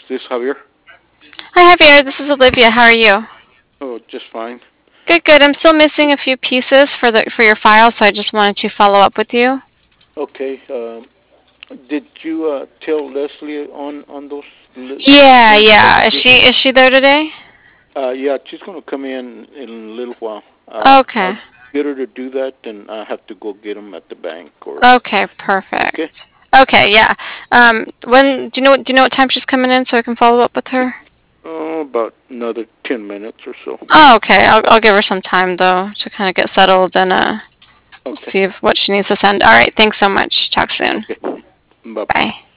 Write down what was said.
this Javier? Hi Javier, this is Olivia. How are you? Oh, just fine. Good, good. I'm still missing a few pieces for your file, so I just wanted to follow up with you. Okay. Did you tell Leslie on those Yeah, things that yeah. we Is did? she there today? Yeah, she's gonna come in a little while. Okay. I'll get her to do that, and I have to go get them at the bank. Or Okay, okay. perfect. Okay, yeah. When do you know what time she's coming in so I can follow up with her? Oh, about another 10 minutes or so. Oh, okay. I'll give her some time though to kind of get settled and Okay. see if what she needs to send. All right. Thanks so much. Talk soon. Okay. Bye bye. Bye.